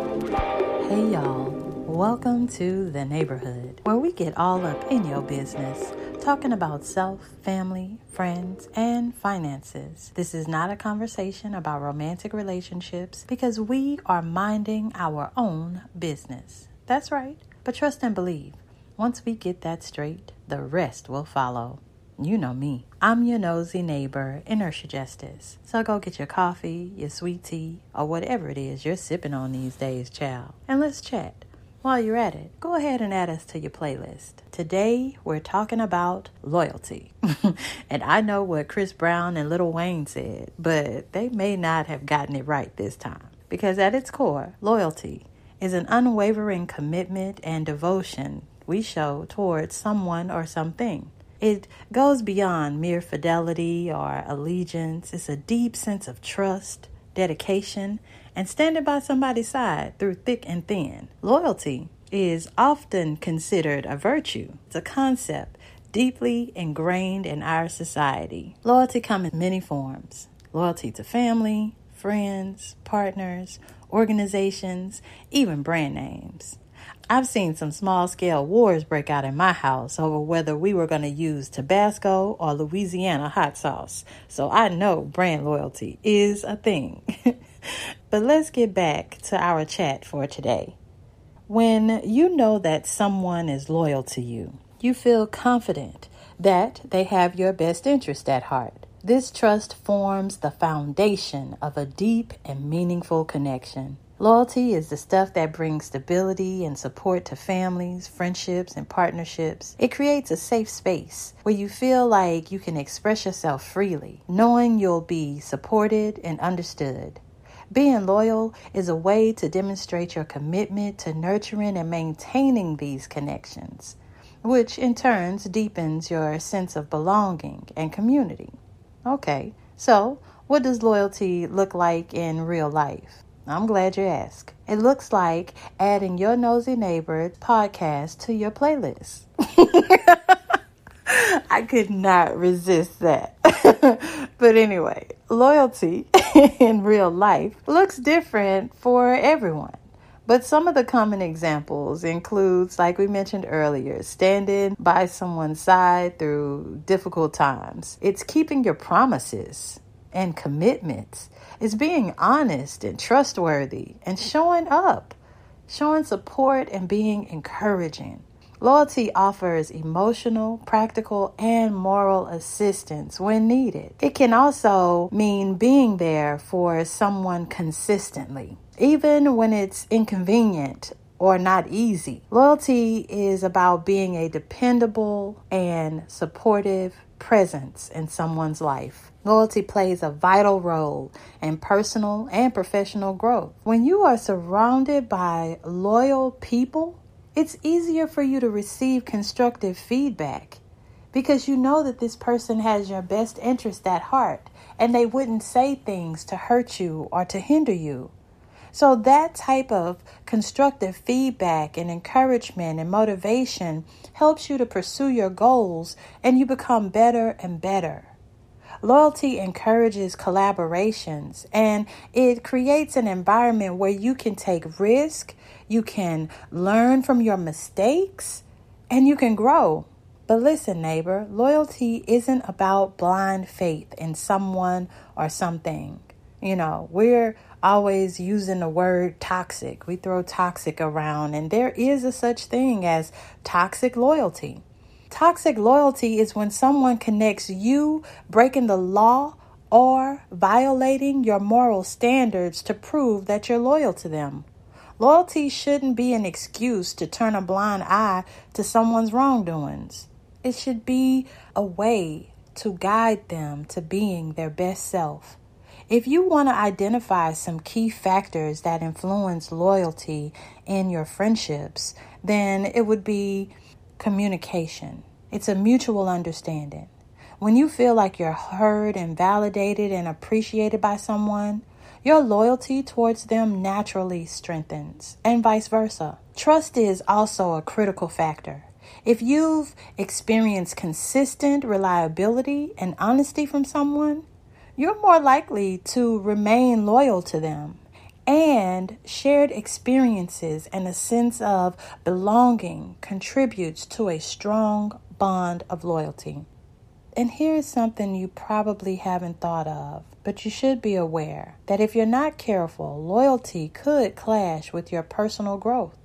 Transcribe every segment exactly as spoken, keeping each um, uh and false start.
Hey y'all, welcome to The Neighborhood, where we get all up in your business, talking about self, family, friends, and finances. This is not a conversation about romantic relationships because we are minding our own business. That's right, but trust and believe, once we get that straight, the rest will follow. You know me. I'm your nosy neighbor, Inertia Justice. So go get your coffee, your sweet tea, or whatever it is you're sipping on these days, child. And let's chat. While you're at it, go ahead and add us to your playlist. Today, we're talking about loyalty. And I know what Chris Brown and Lil Wayne said, but they may not have gotten it right this time. Because at its core, loyalty is an unwavering commitment and devotion we show towards someone or something. It goes beyond mere fidelity or allegiance. It's a deep sense of trust, dedication, and standing by somebody's side through thick and thin. Loyalty is often considered a virtue. It's a concept deeply ingrained in our society. Loyalty comes in many forms. Loyalty to family, friends, partners, organizations, even brand names. I've seen some small-scale wars break out in my house over whether we were going to use Tabasco or Louisiana hot sauce. So I know brand loyalty is a thing. But let's get back to our chat for today. When you know that someone is loyal to you, you feel confident that they have your best interest at heart. This trust forms the foundation of a deep and meaningful connection. Loyalty is the stuff that brings stability and support to families, friendships, and partnerships. It creates a safe space where you feel like you can express yourself freely, knowing you'll be supported and understood. Being loyal is a way to demonstrate your commitment to nurturing and maintaining these connections, which in turn deepens your sense of belonging and community. Okay, so what does loyalty look like in real life? I'm glad you asked. It looks like adding Your Nosy Neighbor podcast to your playlist. I could not resist that. But anyway, loyalty in real life looks different for everyone. But some of the common examples includes, like we mentioned earlier, standing by someone's side through difficult times. It's keeping your promises and commitments. It's being honest and trustworthy and showing up, showing support and being encouraging. Loyalty offers emotional, practical, and moral assistance when needed. It can also mean being there for someone consistently, even when it's inconvenient or not easy. Loyalty is about being a dependable and supportive presence in someone's life. Loyalty plays a vital role in personal and professional growth. When you are surrounded by loyal people, it's easier for you to receive constructive feedback because you know that this person has your best interest at heart and they wouldn't say things to hurt you or to hinder you. So that type of constructive feedback and encouragement and motivation helps you to pursue your goals and you become better and better. Loyalty encourages collaborations and it creates an environment where you can take risk, you can learn from your mistakes, and you can grow. But listen, neighbor, loyalty isn't about blind faith in someone or something. You know, we're always using the word toxic. We throw toxic around, and there is a such thing as toxic loyalty. Toxic loyalty is when someone connects you breaking the law or violating your moral standards to prove that you're loyal to them. Loyalty shouldn't be an excuse to turn a blind eye to someone's wrongdoings. It should be a way to guide them to being their best self. If you want to identify some key factors that influence loyalty in your friendships, then it would be communication. It's a mutual understanding. When you feel like you're heard and validated and appreciated by someone, your loyalty towards them naturally strengthens, and vice versa. Trust is also a critical factor. If you've experienced consistent reliability and honesty from someone, you're more likely to remain loyal to them. And shared experiences and a sense of belonging contributes to a strong bond of loyalty. And here is something you probably haven't thought of, but you should be aware that if you're not careful, loyalty could clash with your personal growth.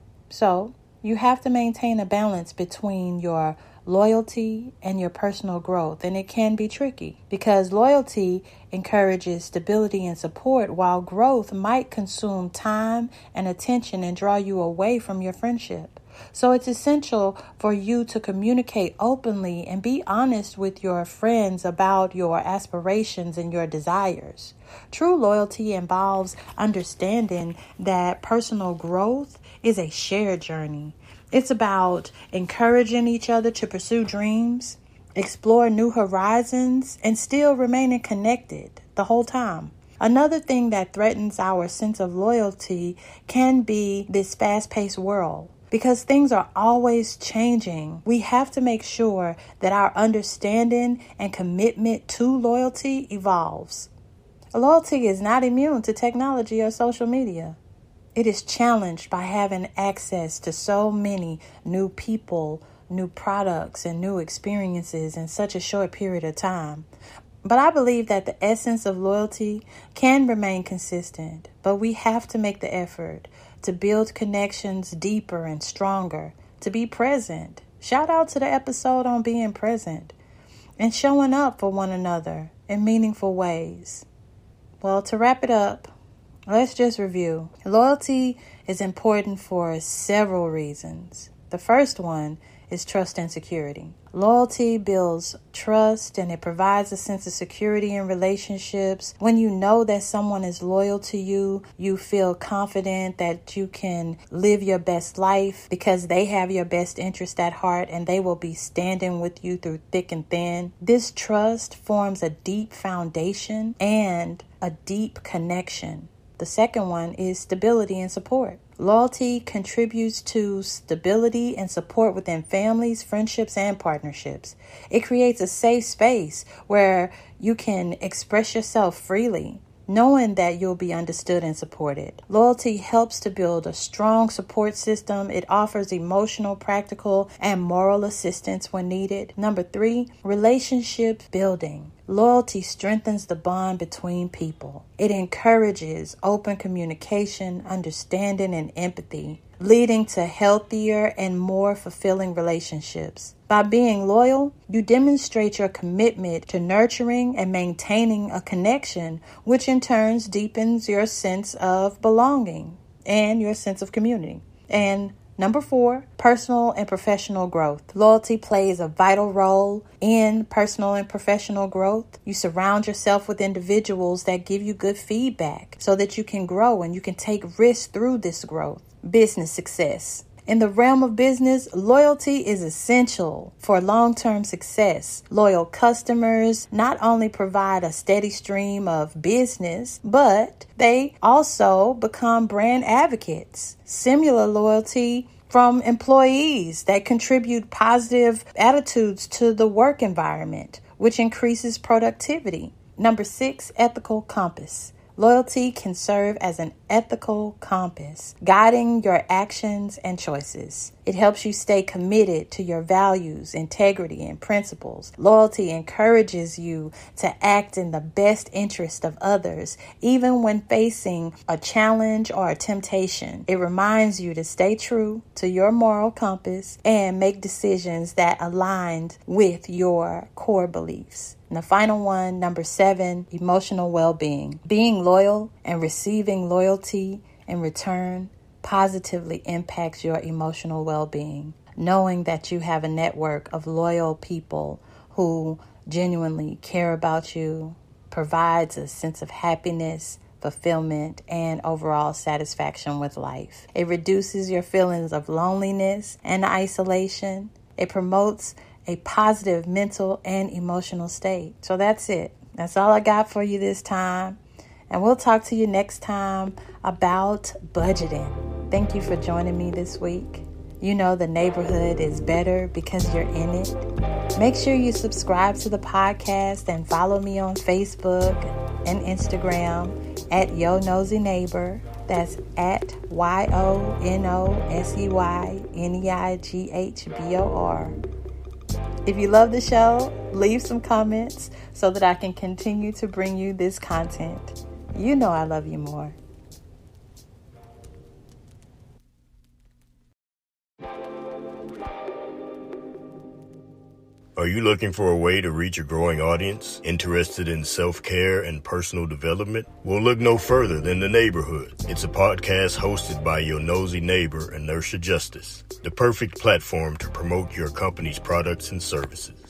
So you have to maintain a balance between your loyalty and your personal growth. And it can be tricky because loyalty encourages stability and support, while growth might consume time and attention and draw you away from your friendship. So it's essential for you to communicate openly and be honest with your friends about your aspirations and your desires. True loyalty involves understanding that personal growth is a shared journey. It's about encouraging each other to pursue dreams, explore new horizons, and still remaining connected the whole time. Another thing that threatens our sense of loyalty can be this fast-paced world. Because things are always changing, we have to make sure that our understanding and commitment to loyalty evolves. Loyalty is not immune to technology or social media. It is challenged by having access to so many new people, new products, and new experiences in such a short period of time. But I believe that the essence of loyalty can remain consistent, but we have to make the effort to build connections deeper and stronger, to be present. Shout out to the episode on being present and showing up for one another in meaningful ways. Well, to wrap it up, let's just review. Loyalty is important for several reasons. The first one is trust and security. Loyalty builds trust and it provides a sense of security in relationships. When you know that someone is loyal to you, you feel confident that you can live your best life because they have your best interest at heart and they will be standing with you through thick and thin. This trust forms a deep foundation and a deep connection. The second one is stability and support. Loyalty contributes to stability and support within families, friendships, and partnerships. It creates a safe space where you can express yourself freely, knowing that you'll be understood and supported. Loyalty helps to build a strong support system. It offers emotional, practical, and moral assistance when needed. Number three, relationship building. Loyalty strengthens the bond between people. It encourages open communication, understanding, and empathy, leading to healthier and more fulfilling relationships. By being loyal, you demonstrate your commitment to nurturing and maintaining a connection, which in turn deepens your sense of belonging and your sense of community. And number four, personal and professional growth. Loyalty plays a vital role in personal and professional growth. You surround yourself with individuals that give you good feedback so that you can grow and you can take risks through this growth. Business success. In the realm of business, loyalty is essential for long-term success. Loyal customers not only provide a steady stream of business, but they also become brand advocates. Similar loyalty from employees that contribute positive attitudes to the work environment, which increases productivity. Number six, ethical compass. Loyalty can serve as an ethical compass, guiding your actions and choices. It helps you stay committed to your values, integrity, and principles. Loyalty encourages you to act in the best interest of others, even when facing a challenge or a temptation. It reminds you to stay true to your moral compass and make decisions that align with your core beliefs. And the final one, number seven, emotional well-being. Being loyal and receiving loyalty in return positively impacts your emotional well-being. Knowing that you have a network of loyal people who genuinely care about you provides a sense of happiness, fulfillment, and overall satisfaction with life. It reduces your feelings of loneliness and isolation. It promotes a positive mental and emotional state. So that's it. That's all I got for you this time. And we'll talk to you next time about budgeting. Thank you for joining me this week. You know the neighborhood is better because you're in it. Make sure you subscribe to the podcast and follow me on Facebook and Instagram. at Yo Nosy Neighbor. That's at Y O N O S E Y N E I G H B O R. If you love the show, leave some comments so that I can continue to bring you this content. You know I love you more. Are you looking for a way to reach a growing audience, interested in self-care and personal development? Well, look no further than The Neighborhood. It's a podcast hosted by your nosy neighbor, Inertia Justice, the perfect platform to promote your company's products and services.